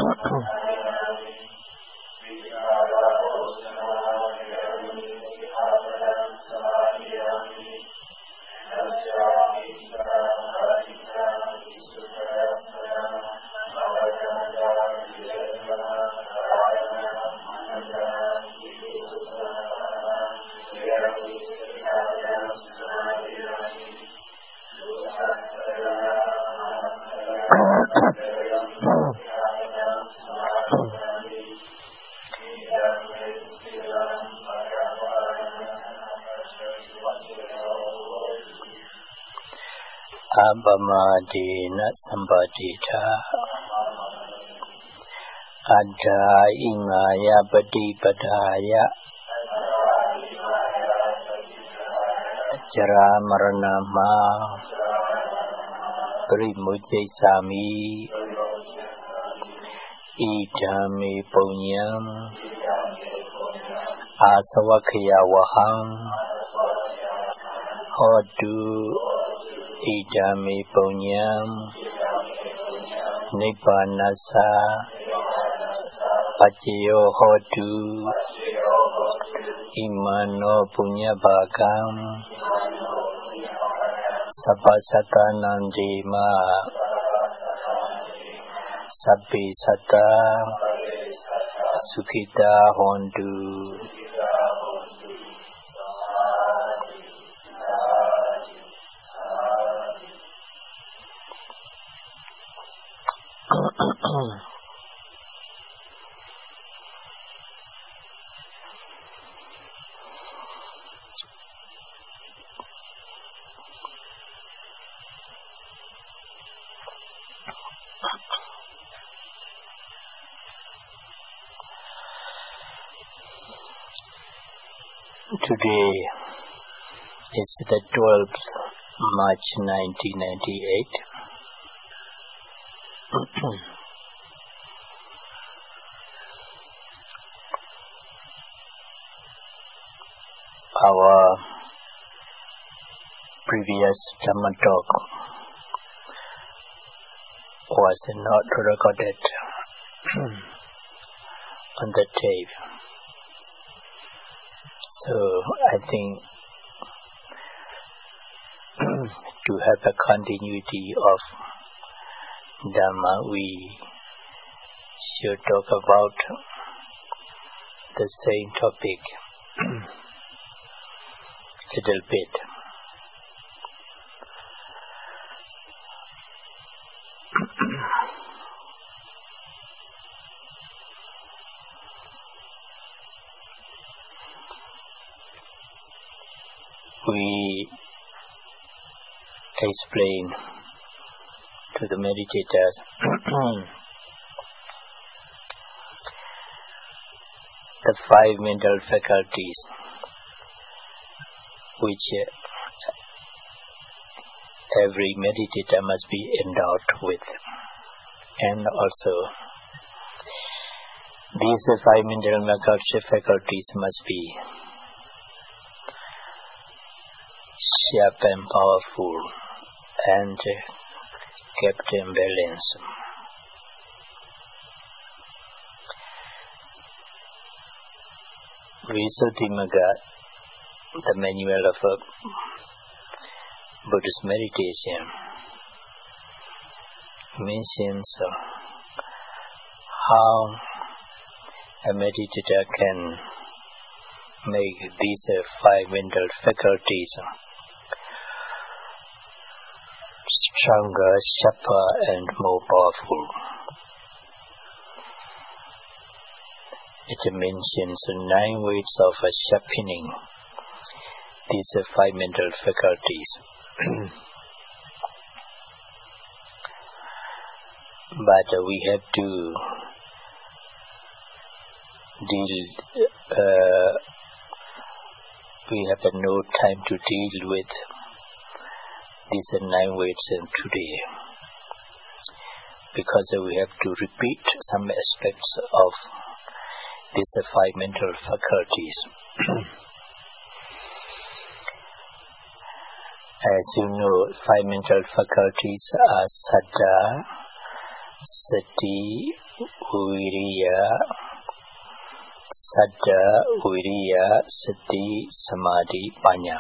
Abhamadena Sambadita Adda Ingaya Padipadaya Jara Maranama Primujay Sami Idami Punyam Asawakya Waham Hodu Idami Punyam Nibbanasa Paciyo Hodu Imano Punyabhagam Sabbasatanandima Sabbi Sata Sukita Hondu. Today is the 12th March 1998. Our previous Dhamma talk was not recorded on the tape. So I think to have a continuity of Dhamma, we should talk about the same topic a little bit. We explain to the meditators the 5 mental faculties which every meditator must be endowed with, and also these 5 mental faculties must be sharp and powerful and kept in balance. Visuddhimagga, the manual of Buddhist meditation, mentions how a meditator can make these 5 mental faculties stronger, sharper, and more powerful. It mentions 9 ways of sharpening these 5 mental faculties. But we have to we have no time to deal with these 9 ways today, because we have to repeat some aspects of these 5 mental faculties. As you know, 5 mental faculties are Saddha, Sati, Viriya, Saddha, Viriya, Sati, Samadhi, Panya.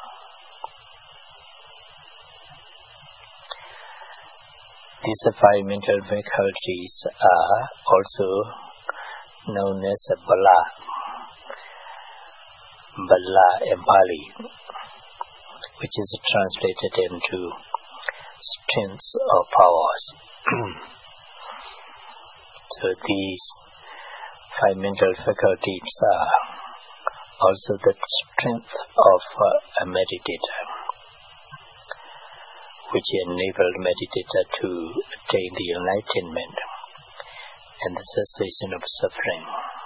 These five mental faculties are also known as Bala. Bala in Pali, which is translated into strengths or powers. So these five mental faculties are also the strength of a meditator, which enable the meditator to attain the enlightenment and the cessation of suffering.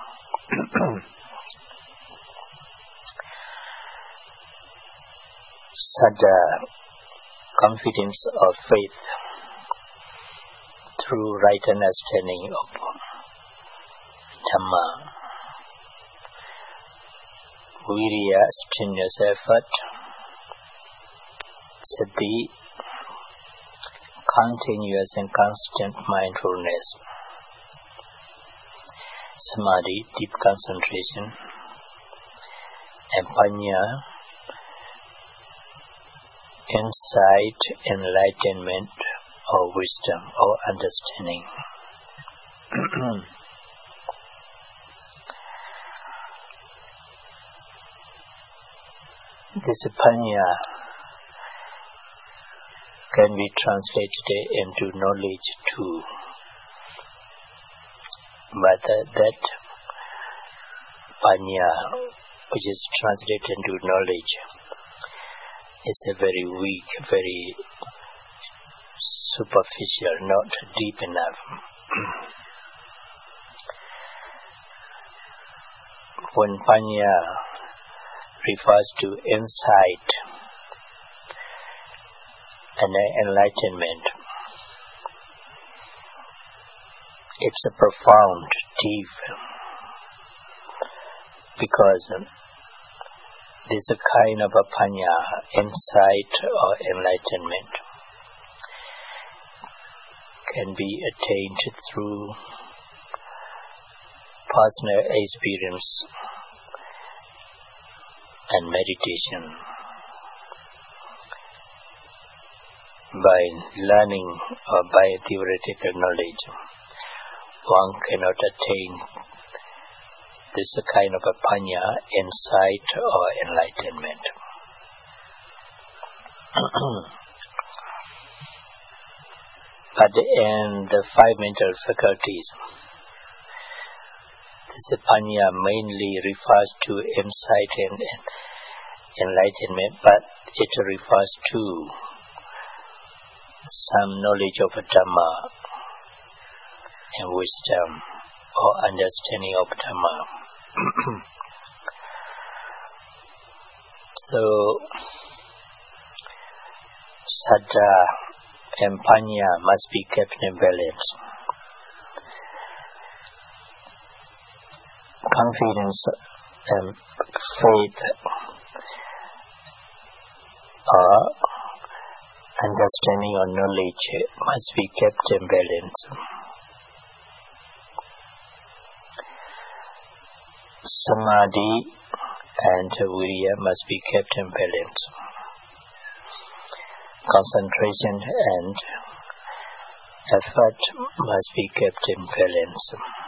Saddha, confidence or faith through right understanding of Dhamma. Viriya, strenuous effort. Sati, continuous and constant mindfulness. Samadhi, deep concentration. And Panya, insight, enlightenment, or wisdom, or understanding. This Panya can be translated into knowledge too, but that Panya, which is translated into knowledge, is a very weak, very superficial, not deep enough. When Panya refers to insight and enlightenment, it's a profound, deep, because this kind of a Panya, insight or enlightenment, can be attained through personal experience and meditation. By learning or by theoretical knowledge, one cannot attain this kind of a Panya, insight or enlightenment. But in the five mental faculties, this Panya mainly refers to insight and enlightenment, but it refers to some knowledge of Dhamma and wisdom or understanding of Dhamma. So, Saddha and Panya must be kept in balance. Confidence and faith or understanding or knowledge must be kept in balance. Samadhi and Viriya must be kept in balance. Concentration and effort must be kept in balance.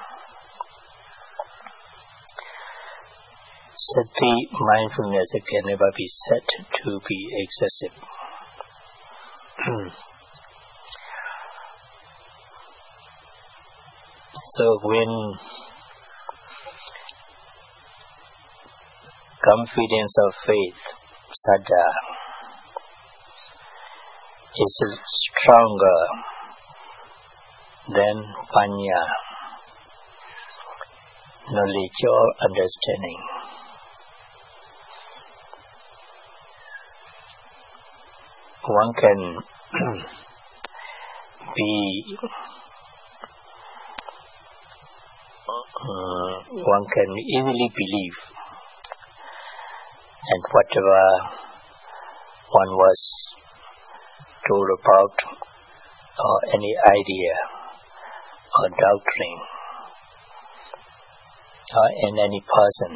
Sati, mindfulness, can never be said to be excessive. So when confidence or faith, Saddha, is stronger than Panya, knowledge or understanding, one can one can easily believe, and whatever one was told about or any idea or doubting in any person.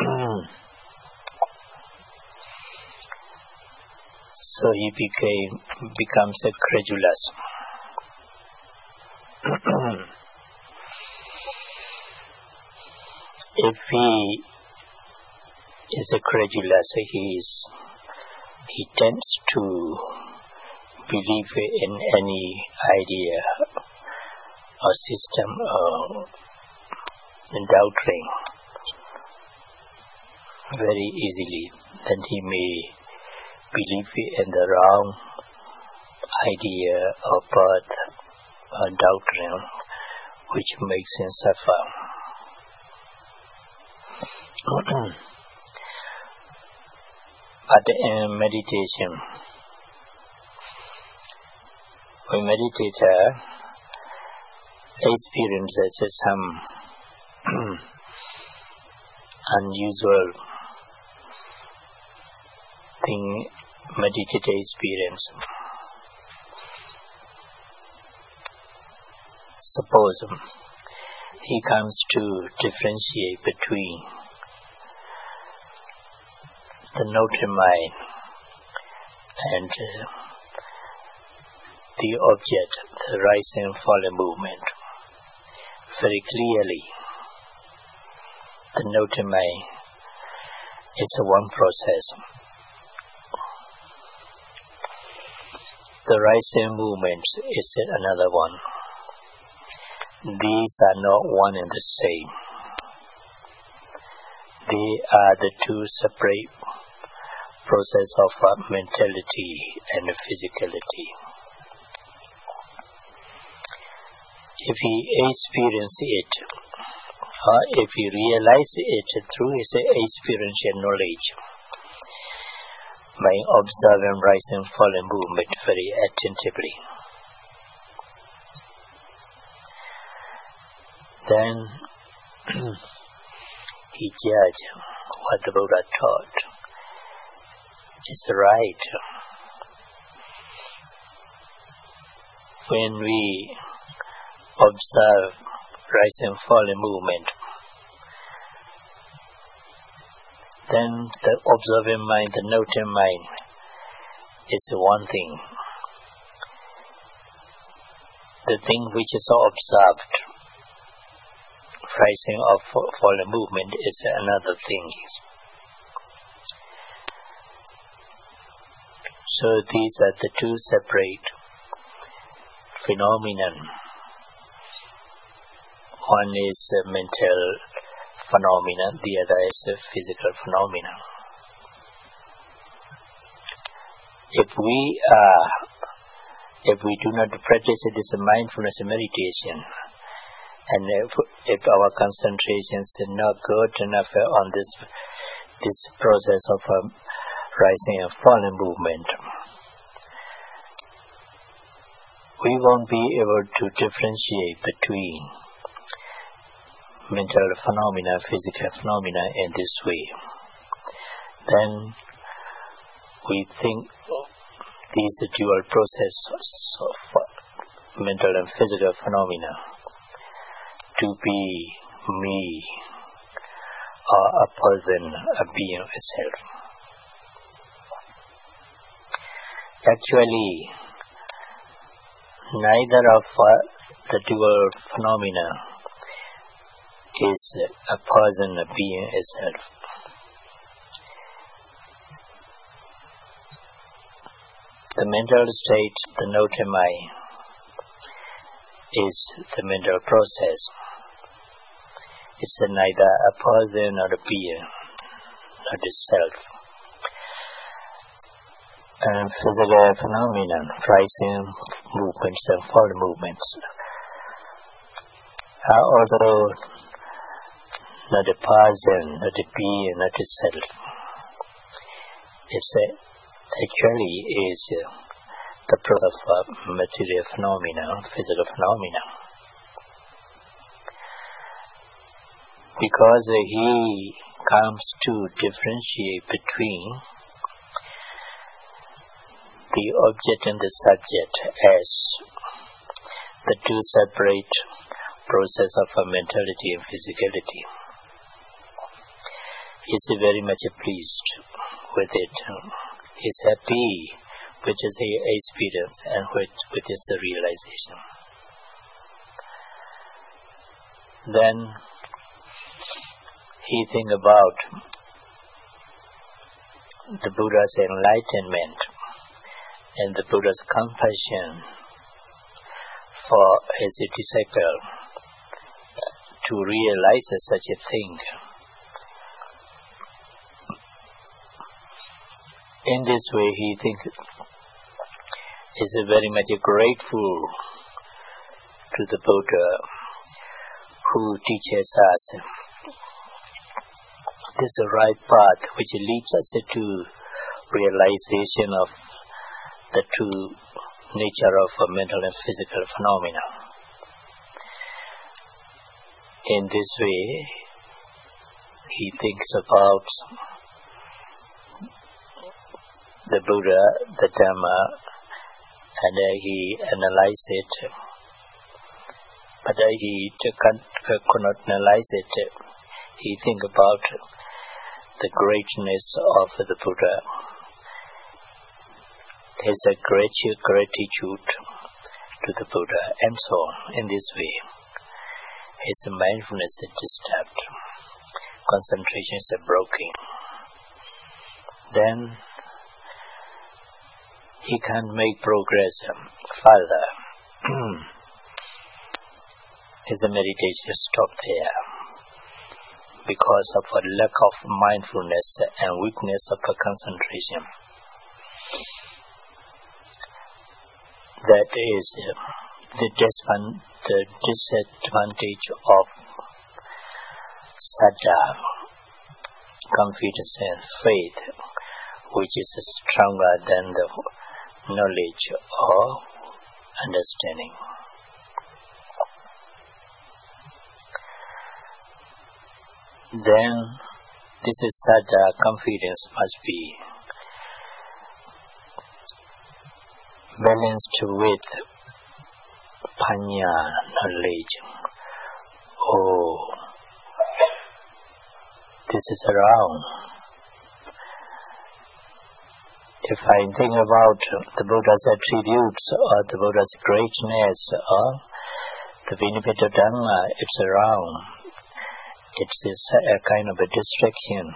So he becomes a credulous. If he is a credulous, he tends to believe in any idea or system or doubting very easily. Then he may believe in the wrong idea or path or doctrine, which makes him suffer. But in meditation, when meditator experiences some unusual thing, meditator experience. Suppose he comes to differentiate between the noted mind and the object, the rising and falling movement. Very clearly, the noted mind is one process. The rising movement is another one. These are not one and the same. They are the two separate processes of mentality and physicality. If he experiences it, or if he realizes it through his experiential knowledge, by observing rising and falling movement very attentively, then he judges what the Buddha taught is right. When we observe rising and falling movement, then the observing mind, the noting mind, is one thing. The thing which is observed, rising or falling movement, is another thing. So these are the two separate phenomena. One is a mental phenomena, the other is a physical phenomena. If we do not practice this mindfulness meditation, and if our concentration is not good enough on this process of rising and falling movement, we won't be able to differentiate between mental phenomena, physical phenomena in this way. Then we think these dual processes of mental and physical phenomena to be me or a person, a being itself. Actually, neither of the dual phenomena is a person, a being itself. The mental state, the noted mind, is the mental process. It's neither a person or a being, not itself. And physical phenomena, rising movements and falling movements, are also not a person, not a being, not itself. It's actually is the process of material phenomena, physical phenomena. Because he comes to differentiate between the object and the subject as the two separate process of mentality and physicality. He is very much pleased with it. He is happy with his experience and with his realization. Then he thinks about the Buddha's enlightenment and the Buddha's compassion for his disciple to realize such a thing. In this way, he thinks is very much grateful to the Buddha who teaches us this right path which leads us to realization of the true nature of mental and physical phenomena. In this way, he thinks about the Buddha, the Dhamma, and he analyzes it. But he could not analyze it. He thinks about the greatness of the Buddha, his gratitude to the Buddha, and so on. In this way, his mindfulness is disturbed, concentration is broken. Then he can't make progress further. His meditation stopped there because of a lack of mindfulness and weakness of concentration. That is the disadvantage of saddha, confidence and faith, which is stronger than the knowledge or understanding. Then this is saddha, confidence must be balanced with panya, knowledge. Oh, this is wrong. If I think about the Buddha's attributes or the Buddha's greatness or the benefit of Dhamma, it's wrong. It's a kind of a distraction.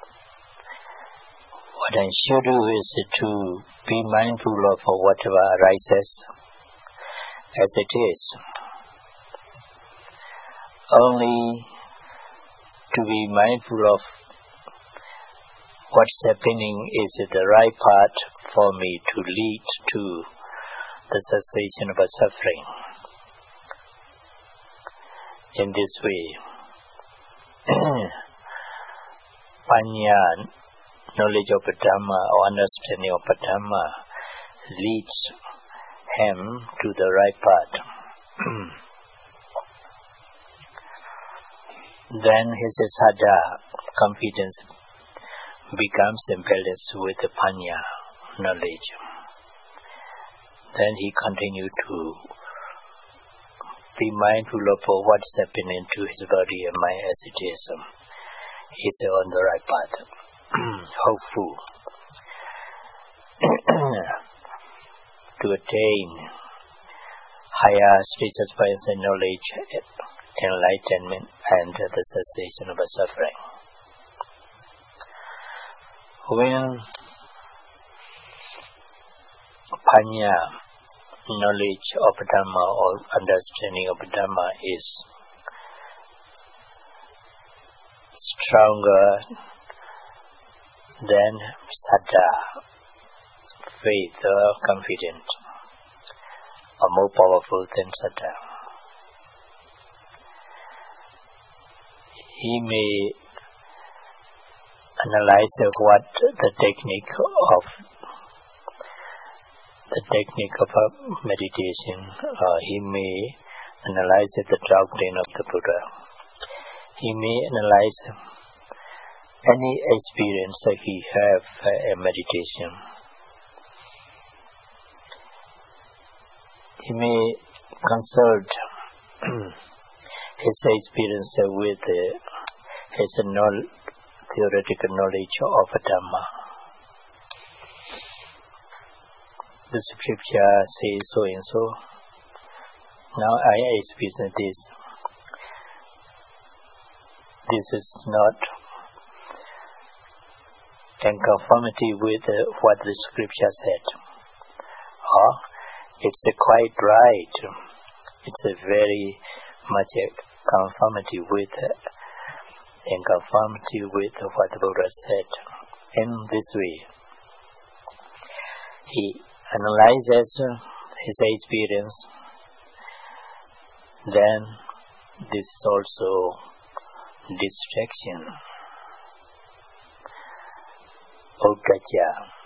What I should do is to be mindful of whatever arises as it is. Only to be mindful of what's happening is the right path for me to lead to the cessation of suffering. In this way, panya, knowledge of Dhamma or understanding of Dhamma, leads him to the right path. Then his saddha, confidence, becomes imbalanced with the panya, knowledge. Then he continues to be mindful of what's happening to his body and mind as it is. He's on the right path. Hopeful to attain higher stages by knowledge, enlightenment, and the cessation of suffering. When panya, knowledge of Dhamma or understanding of Dhamma is stronger than saddha, faith or confidence, or more powerful than saddha. He may analyze what the technique of meditation. He may analyze the doctrine of the Buddha. He may analyze any experience that he have in meditation. He may consult his experience with his theoretical knowledge of Dhamma. The scripture says so and so. Now I experience this. This is not in conformity with what the scripture said. Or it's quite right. It's a very much conformity with, in conformity with what the Buddha said. In this way, he analyzes his experience. Then this is also distraction. Uddaca.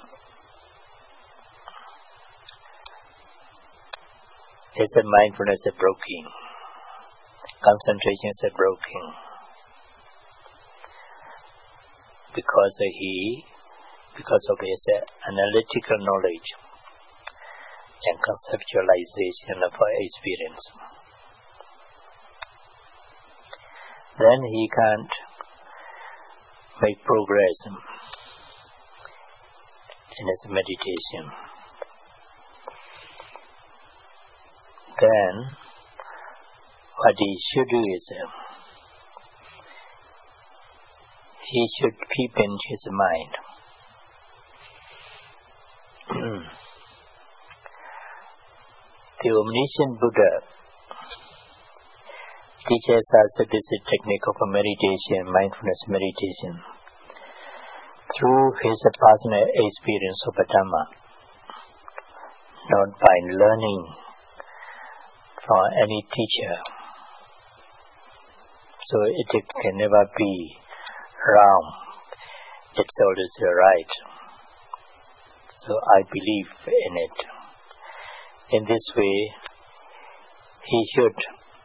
His mindfulness is broken. Concentration is broken. Because of his analytical knowledge and conceptualization of our experience. Then he can't make progress in his meditation. Then what he should do is he should keep in his mind the omniscient Buddha teaches us this technique of meditation, mindfulness meditation, through his personal experience of Dhamma, not by learning from any teacher. So it can never be wrong. It's always right. So I believe in it. In this way, he should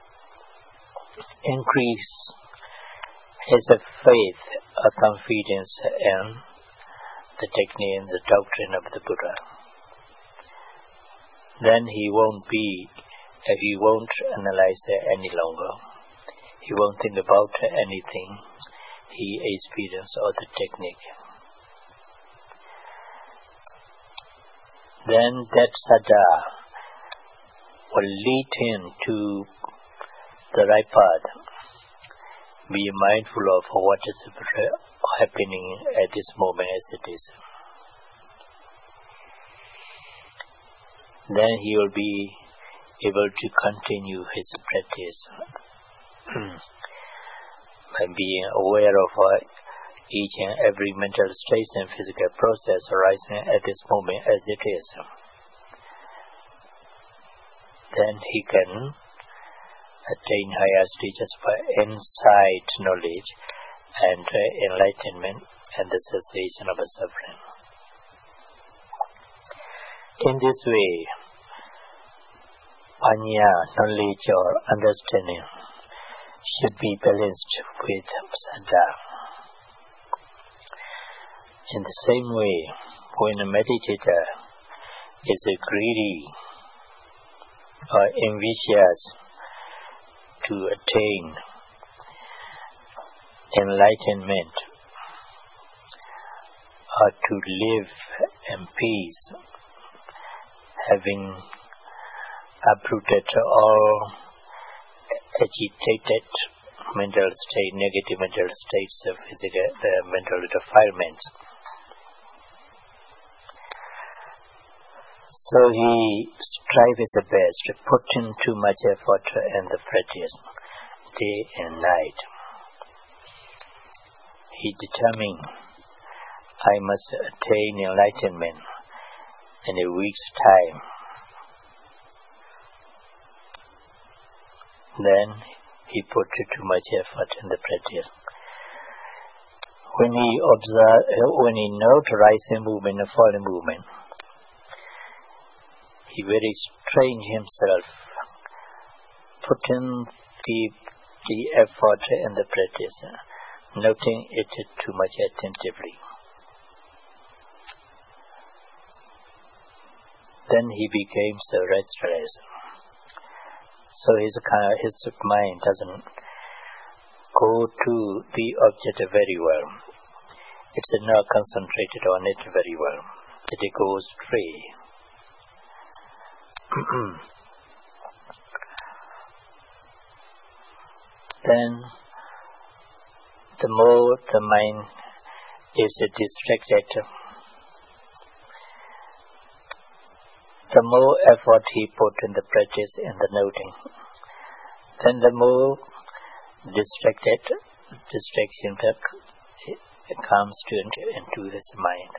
increase his faith or confidence in the technique and the doctrine of the Buddha. Then he won't analyze any longer. He won't think about anything. He experiences all the technique. Then that saddha will lead him to the right path. Be mindful of what is happening at this moment as it is. Then he will be able to continue his practice by being aware of each and every mental state and physical process arising at this moment as it is. Then he can attain higher stages of insight, knowledge, and enlightenment, and the cessation of suffering. In this way, panya, knowledge or understanding, should be balanced with saddha. In the same way, when a meditator is greedy or ambitious to attain enlightenment or to live in peace, having uprooted all agitated mental state, negative mental states of physical, mental defilements. So he strives his best, put in too much effort in the practice, day and night. He determined, I must attain enlightenment in a week's time. Then he put too much effort in the practice. When he notes rising movement and falling movement, he very strained himself, put in the effort in the practice, noting it too much attentively. Then he became so restless. So his mind doesn't go to the object very well. It's not concentrated on it very well. It goes straight. Then, the more the mind is distracted, the more effort he put in the practice in the noting. Then the more distraction comes into his mind.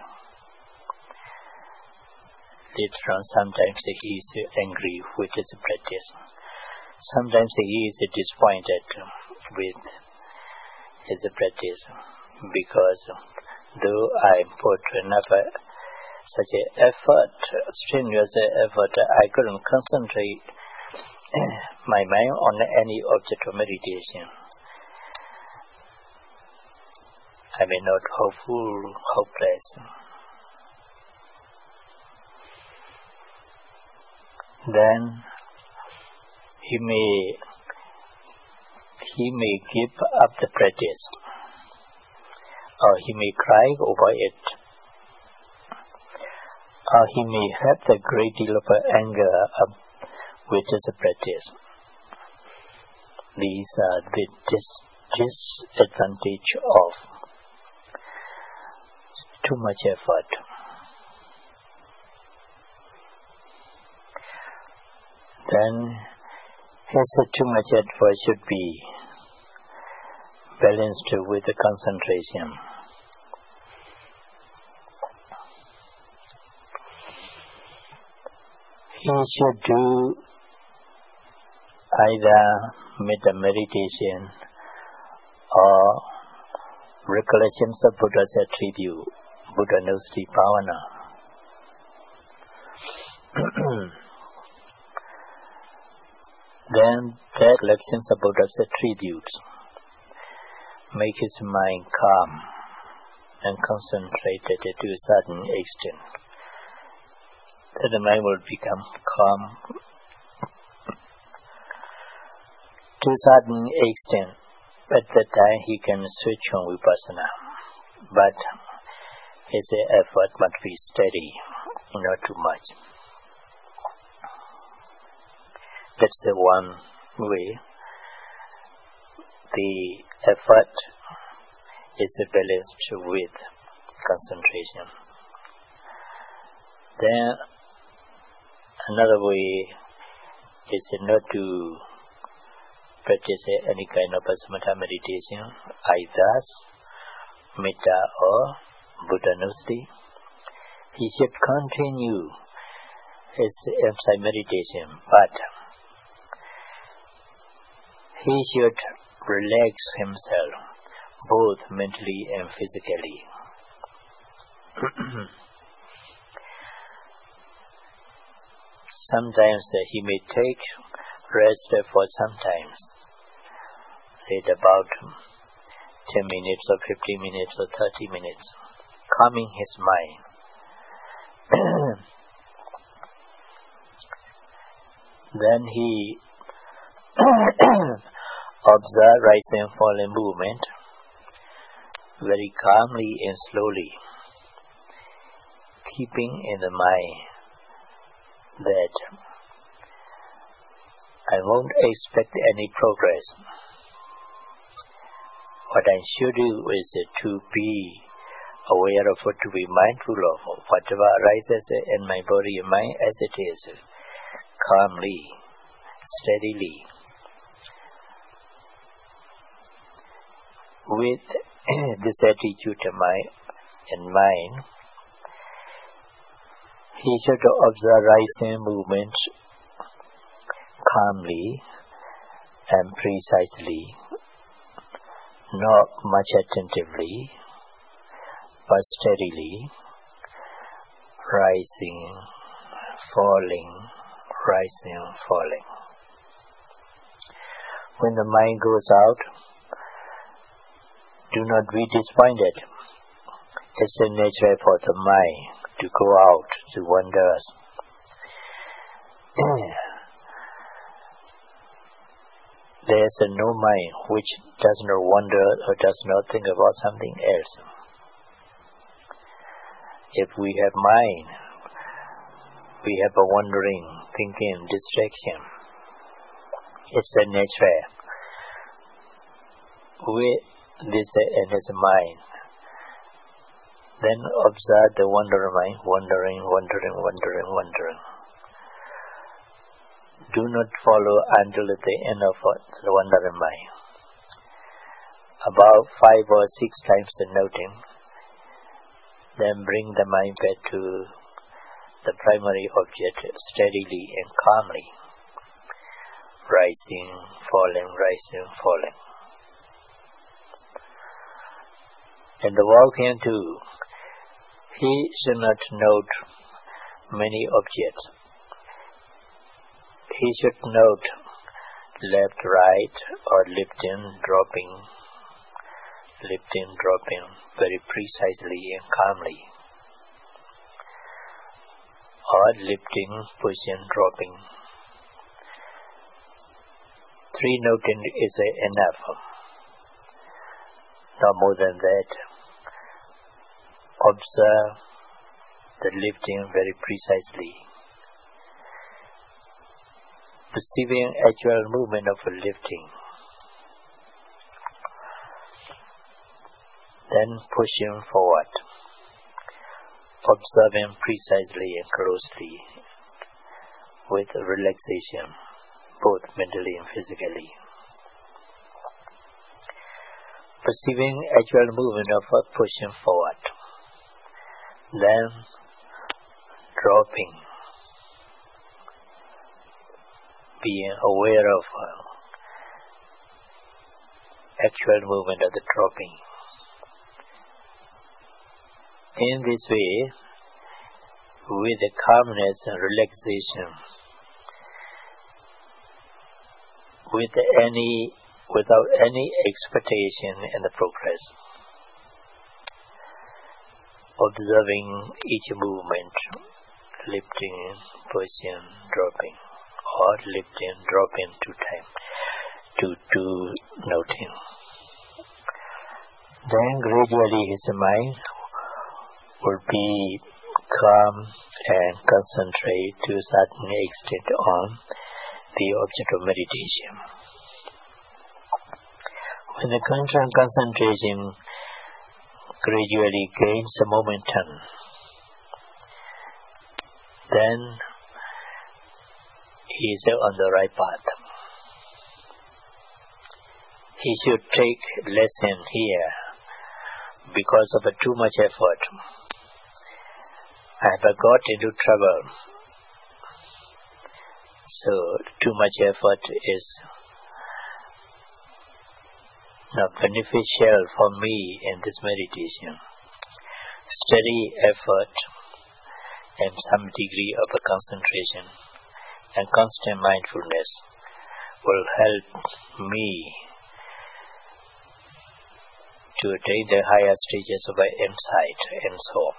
Later on, sometimes he is angry with his practice. Sometimes he is disappointed with his practice because though I put enough such an effort, strenuous effort, I couldn't concentrate my mind on any object of meditation. I may not hopeful, hopeless. Then he may give up the practice, or he may cry over it, or he may have a great deal of anger with his practice. These are the disadvantage of too much effort. Then his too much effort should be balanced with the concentration. He should do either meditation or recollections of Buddha's attribute, Buddha Nusati Bhavana. Then that recollections of Buddha's attributes make his mind calm and concentrated to a certain extent. Then the mind will become calm to a certain extent. At that time he can switch on vipassana. But his effort must be steady, not too much. That's the one way. The effort is balanced with concentration. Then another way is not to practice any kind of samatha meditation, either metta or Buddha Nusati. He should continue his insight meditation, but he should relax himself both mentally and physically. Sometimes he may take rest for some time, say about 10 minutes or 15 minutes or 30 minutes, calming his mind. Then he observe rising and falling movement very calmly and slowly, keeping in the mind that I won't expect any progress. What I should do is to be aware of what to be mindful of, whatever arises in my body and mind as it is, calmly, steadily. With this attitude in mind, he should observe rising movements calmly and precisely, not much attentively, but steadily, rising, falling, rising, falling. When the mind goes out, do not be disappointed. It's a nature for the mind to go out to wonders. there is no mind which does not wonder or does not think about something else. If we have mind, we have a wandering, thinking, distraction. It's a nature. This is mind. Then observe the wandering mind, wandering. Do not follow until the end of the wandering mind. About 5 or 6 times noting, then bring the mind back to the primary object steadily and calmly, rising, falling. And the walking too, he should not note many objects. He should note left, right, or lifting, dropping, very precisely and calmly. Or lifting, pushing, dropping. 3 noting is enough. No more than that. Observe the lifting very precisely. Perceiving actual movement of a lifting. Then pushing forward. Observing precisely and closely with relaxation, both mentally and physically. Perceiving actual movement of a pushing forward. Then dropping. Being aware of actual movement of the dropping. In this way, with the calmness and relaxation, without any expectation in the progress, observing each movement, lifting, pushing, dropping, or lifting, dropping 2 times, to noting. Then gradually his mind will be calm and concentrate to a certain extent on the object of meditation. When the concentration gradually gains a momentum, then he is on the right path. He should take lesson here because of too much effort. I have got into trouble. So too much effort is not beneficial for me in this meditation. Steady effort and some degree of concentration and constant mindfulness will help me to attain the higher stages of insight and so on.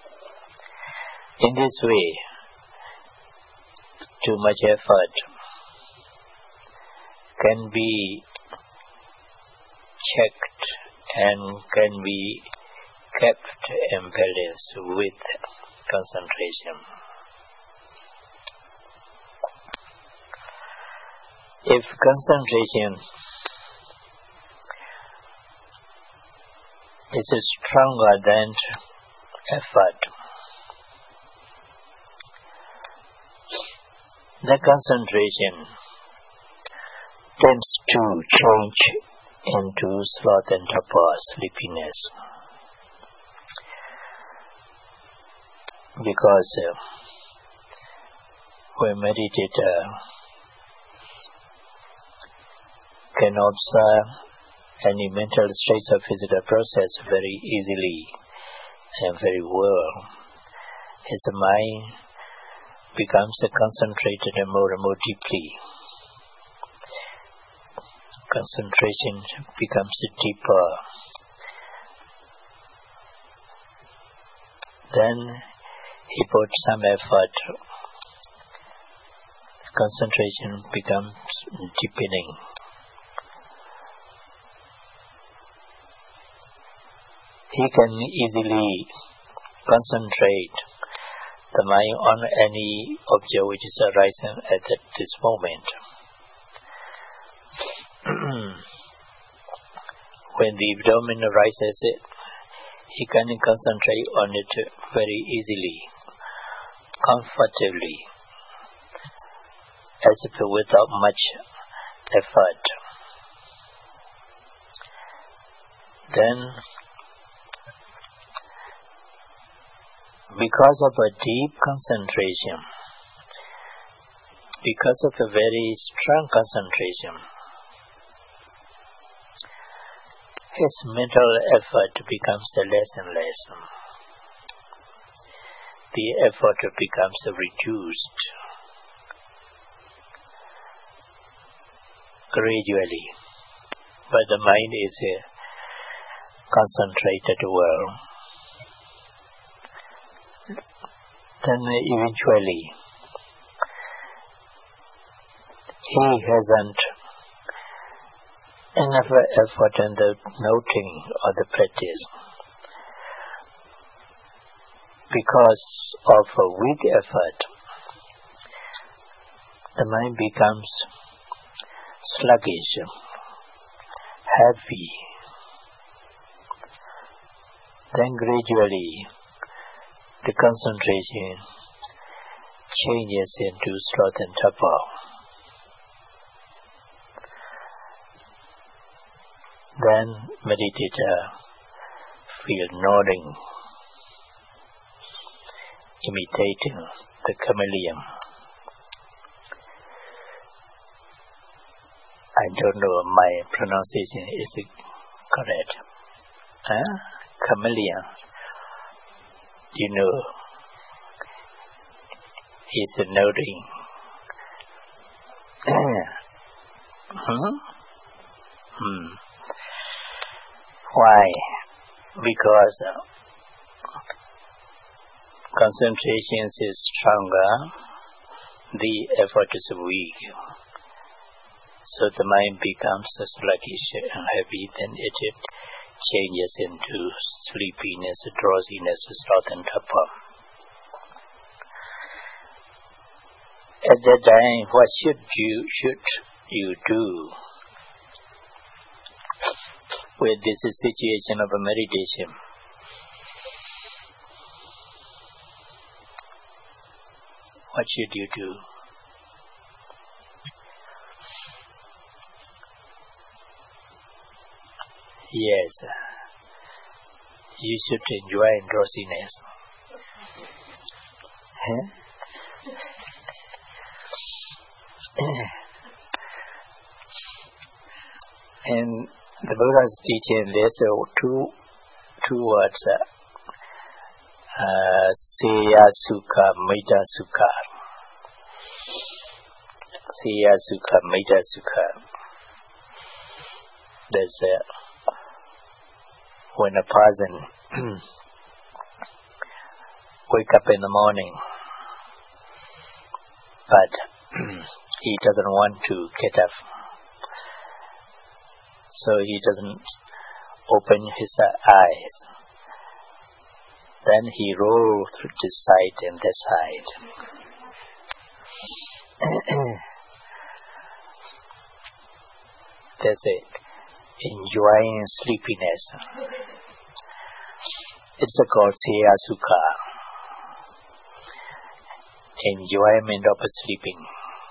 In this way, too much effort can be checked and can be kept in balance with concentration. If concentration is stronger than effort, the concentration tends to change into sloth and torpor, sleepiness. Because when meditator can observe any mental states or physical process very easily and very well, his mind becomes concentrated and more deeply. Concentration becomes deeper. Then he puts some effort. Concentration becomes deepening. he can easily concentrate the mind on any object which is arising at this moment. When the abdomen arises, he can concentrate on it very easily, comfortably, as if without much effort. Then, because of a deep concentration, because of a very strong concentration, his mental effort becomes less and less. The effort becomes reduced gradually, but the mind is concentrated well. Then eventually, he hasn't enough effort in the noting or the practice. Because of a weak effort, the mind becomes sluggish, heavy. Then gradually, the concentration changes into sloth and torpor. Then meditator feel nodding, imitating the chameleon. I don't know if my pronunciation is correct. Chameleon. You know, he's nodding. Why? Because concentration is stronger, the effort is weak. So the mind becomes sluggish and heavy, then it changes into sleepiness, drowsiness, sloth and torpor. At that time, what should you do with this situation of a meditation? What should you do? Yes, you should enjoy drowsiness. And the Buddha's teaching, there's two words, Seya Sukha, Metta Sukha. Seya Sukha, Metta Sukha. There's when a person wake up in the morning, but he doesn't want to get up, so he doesn't open his eyes. Then he rolls through this side and that side. That's it. Enjoying sleepiness. It's called Seya Sukha. Enjoyment of sleeping.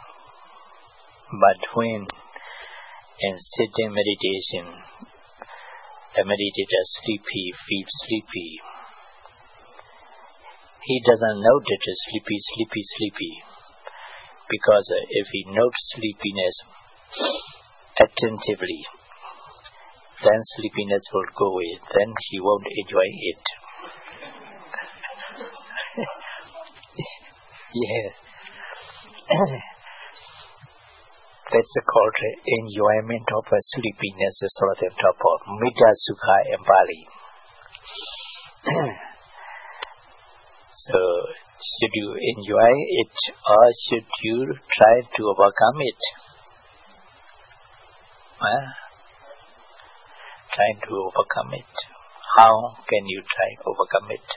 But when in sitting meditation, a meditator feels sleepy. He doesn't note it as sleepy. Because if he notes sleepiness attentively, then sleepiness will go away. Then he won't enjoy it. Yes. That's called enjoyment of sleepiness, sloth and torpor, Metta Sukha in Pali. So, should you enjoy it or should you try to overcome it? Trying to overcome it. How can you try overcome it?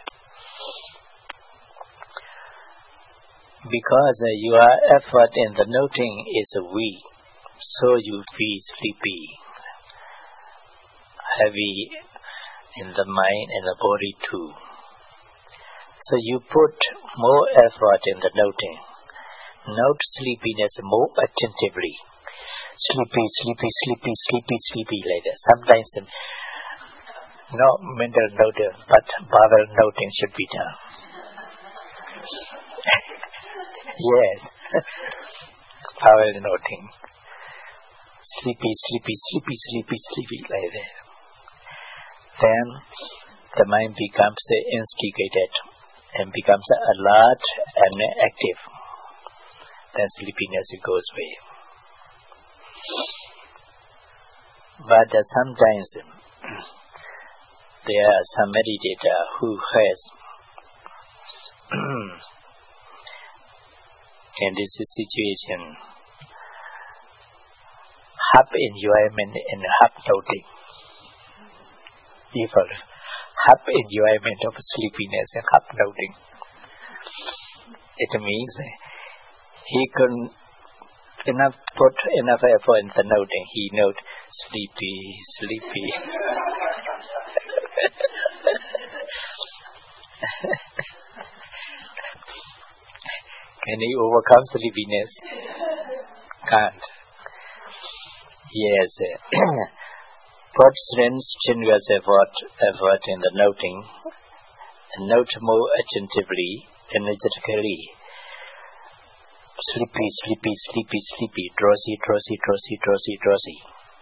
Because your effort in the noting is weak, so you feel sleepy, heavy in the mind and the body too. So you put more effort in the noting. Note sleepiness more attentively. Sleepy, sleepy, sleepy, sleepy, sleepy like that. Sometimes not mental noting, but verbal noting should be done. Yes, verbal noting. Sleepy, sleepy, sleepy, sleepy, sleepy like that. Then the mind becomes instigated and becomes alert and active. Then sleepiness goes away. But sometimes there are some meditator who has in this situation half enjoyment and half noting. People half enjoyment of sleepiness and half noting. It means he couldn't put enough effort in the noting. He note sleepy, sleepy. Can he overcome sleepiness? Can't. Yes. Put strenuous effort in the noting, and note more attentively, energetically. Sleepy, sleepy, sleepy, sleepy, drowsy, drowsy, drowsy, drowsy, drowsy.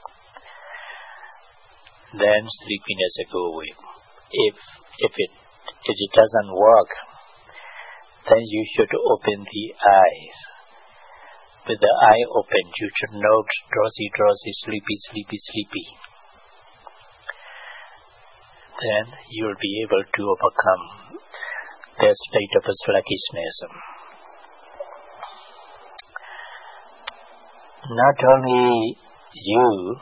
Then sleepiness will go away. If it doesn't work, then you should open the eyes. With the eye open, you should note drowsy, drowsy, sleepy, sleepy, sleepy. Then you will be able to overcome the state of sluggishness. Not only you,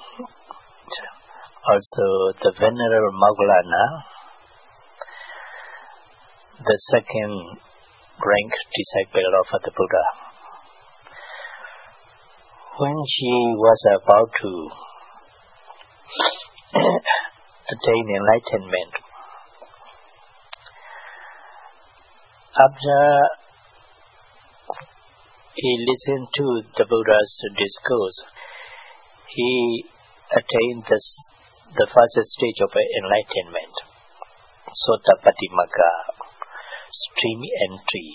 also the Venerable Moggallana, the second rank disciple of the Buddha, when she was about to attain enlightenment, after he listened to the Buddha's discourse, he attained the first stage of enlightenment, Sotapatimagga, stream entry.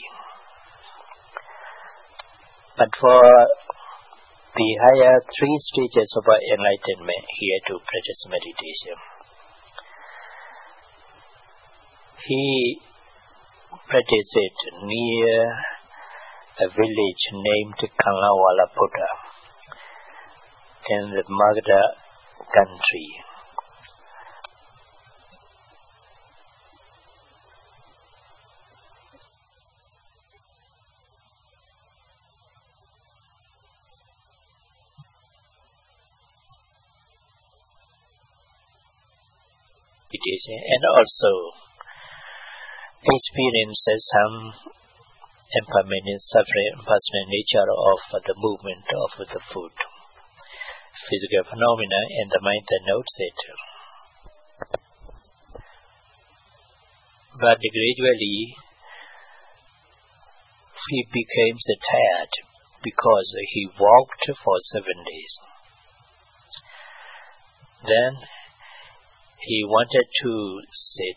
But for the higher three stages of enlightenment, he had to practice meditation. He practiced it near a village named Kanlawalaputta in the Magadha country. And also experiences some impermanent suffering, personal nature of the movement of the foot, physical phenomena, and the mind that notes it. But gradually he became tired because he walked for 7 days. Then he wanted to sit.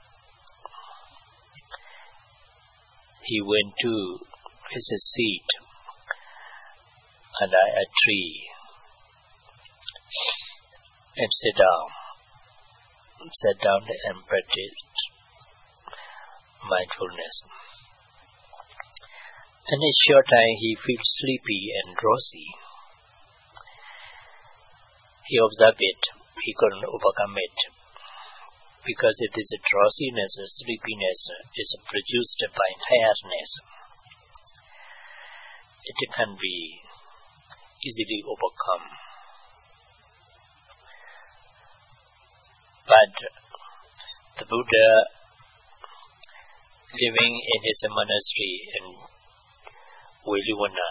He went to his seat under a tree and sat down and practiced mindfulness. In a short time he feels sleepy and drowsy. He observed it. He couldn't overcome it, because it is a drowsiness, a sleepiness is produced by tiredness. It can be easily overcome. But the Buddha, living in his monastery in Velluvana,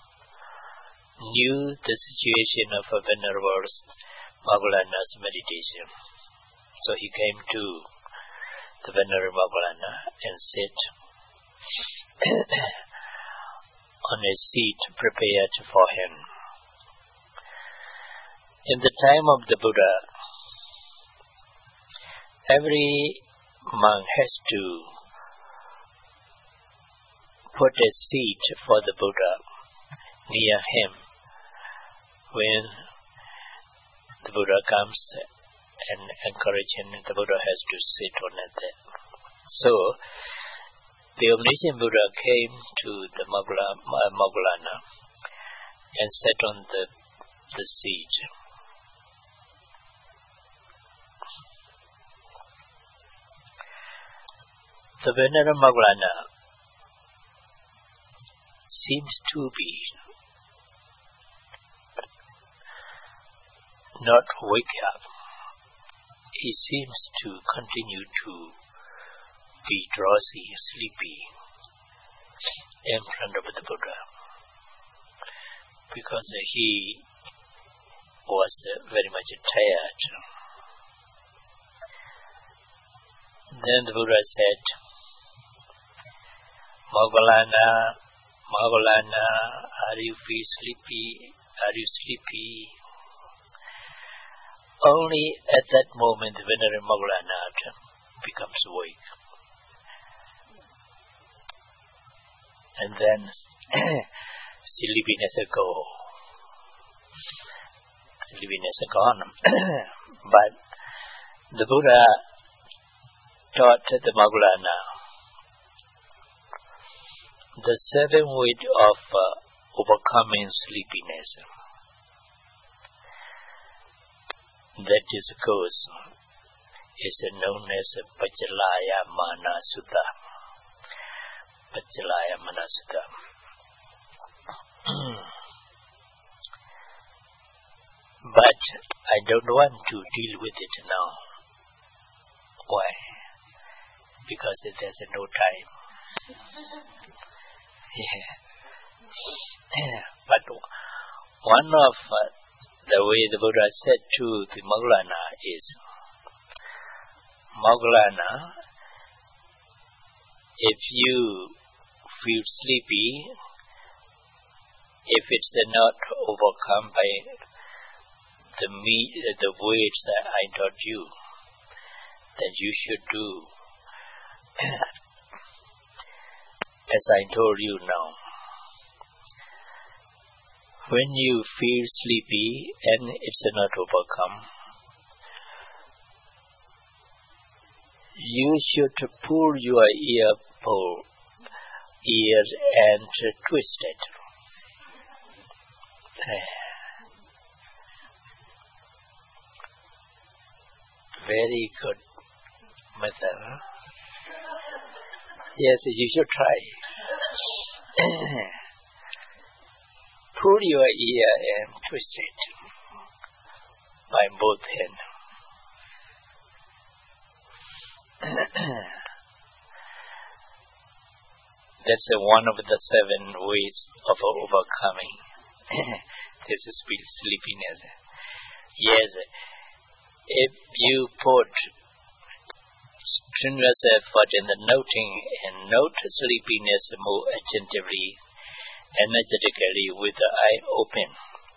knew the situation of Venerable Moggallana's meditation. So he came to the Venerable Moggallana and sat on a seat prepared for him. In the time of the Buddha, every monk has to put a seat for the Buddha near him when the Buddha comes and encourage him. The Buddha has to sit on it. So the omniscient Buddha came to the Moggallana and sat on the seat. The Venerable Moggallana seems to be not wake up. He seems to continue to be drowsy, sleepy in front of the Buddha, because he was very much tired. Then the Buddha said, Moggallana, are you feel sleepy? Are you sleepy? Only at that moment the Venerable Moggallana becomes awake. And then sleepiness gone. But the Buddha taught the Moggallana the 7 ways of overcoming sleepiness. That is known as Pacalaya Mana Sutta. Pacalaya Mana Sutta. But I don't want to deal with it now. Why? Because there's no time. But one of the way the Buddha said to the Moggallana is, Moggallana, if you feel sleepy, if it's not overcome by the ways that I taught you, then you should do as I told you now. When you feel sleepy and it's not overcome, you should pull your ears and twist it. Very good method. Huh? Yes, you should try. Pull your ear and twist it by both hands. That's one of the 7 ways of overcoming this sleepiness. Yes, if you put strenuous effort in the noting and note sleepiness more attentively, energetically with the eye open,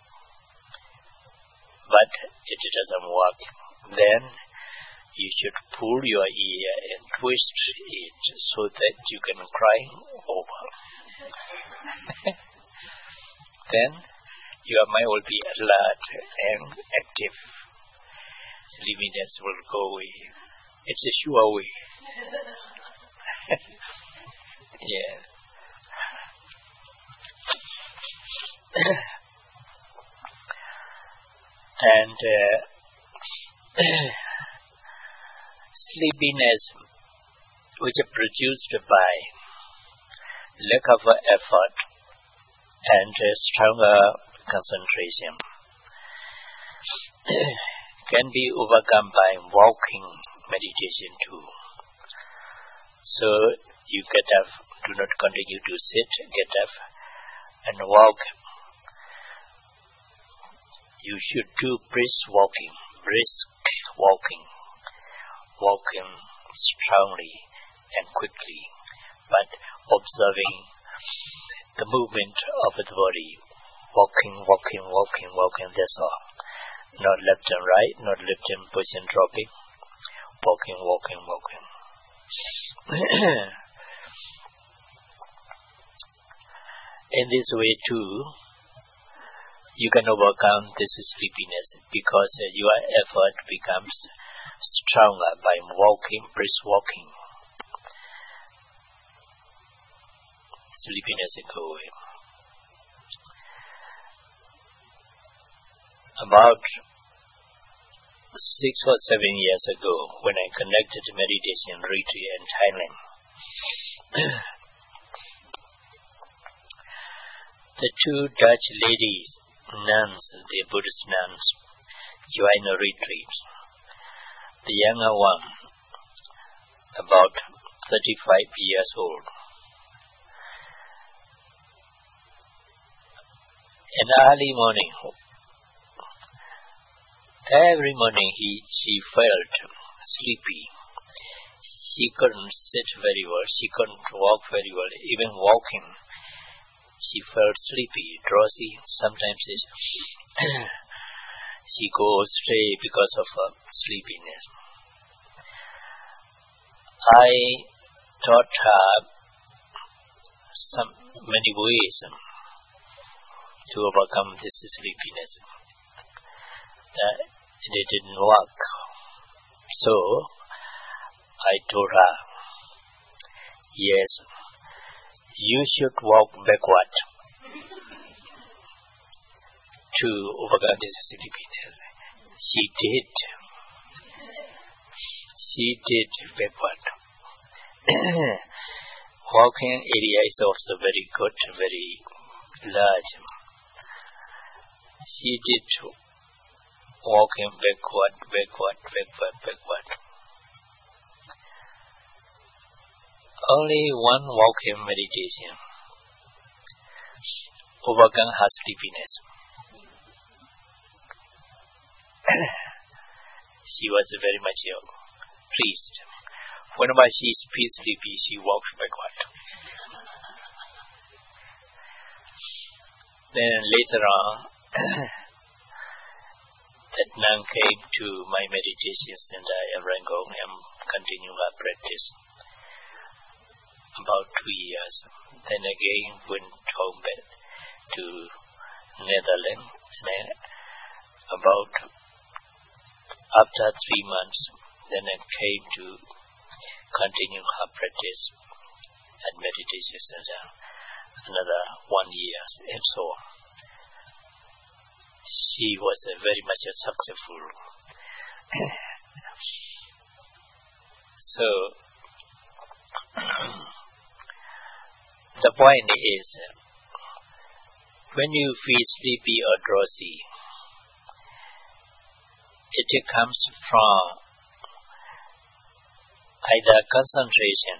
but it doesn't work, then you should pull your ear and twist it so that you can cry over. Then your mind will be alert and active. Sleepiness will go away. It's a sure way. Yeah. And sleepiness, which is produced by lack of effort and stronger concentration, can be overcome by walking meditation too. So you get up, do not continue to sit, get up and walk. You should do brisk walking, walking strongly and quickly, but observing the movement of the body, walking, that's all. Not left and right, not left and pushing, dropping, walking. In this way too, you can overcome this sleepiness because your effort becomes stronger by brisk walking. Sleepiness will go away. About 6 or 7 years ago, when I conducted meditation retreat in Thailand, the 2 Dutch ladies, nuns, the Buddhist nuns, joined a retreat. The younger one, about 35 years old. In the early morning, every morning she felt sleepy. She couldn't sit very well, she couldn't walk very well, even walking. She felt sleepy, drowsy, sometimes she goes astray because of sleepiness. I taught her many ways to overcome this sleepiness. It didn't work. So I told her, yes, you should walk backward to overcome this sleepiness. She did backward. Walking area is also very good, very large. She did walking backward. Only one walking meditation overcome her sleepiness. She was very much pleased. Whenever she is sleepy, she walks backward. Then later on, that nun came to my meditation center in Rangoon and continued her practice. About 2 years. Then again went home back to Netherlands. Then about after 3 months, then I came to continue her practice at meditation center. Another 1 year and so on. She was very much successful. So the point is, when you feel sleepy or drowsy, it comes from either concentration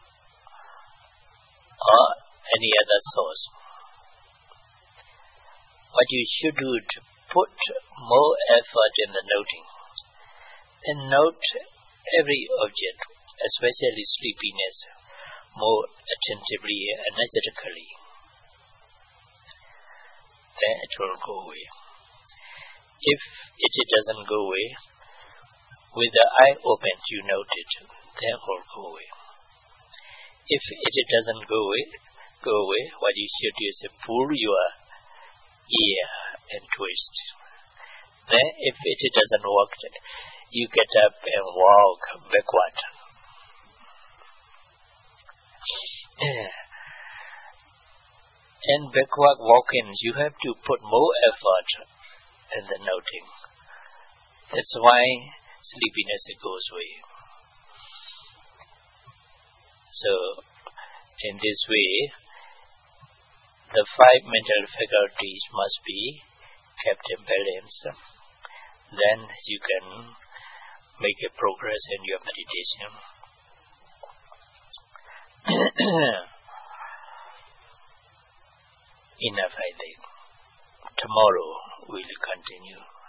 or any other source. What you should do to put more effort in the noting and note every object, especially sleepiness, more attentively and energetically. Then it will go away. If it doesn't go away, with the eye open you note it, then it will go away. If it doesn't go away, what you should do is pull your ear and twist. Then if it doesn't work, you get up and walk backward. And backward walking, you have to put more effort in the noting. That's why sleepiness goes away. So, in this way, the 5 mental faculties must be kept in balance. Then you can make a progress in your meditation. Enough, I think. Tomorrow we'll continue.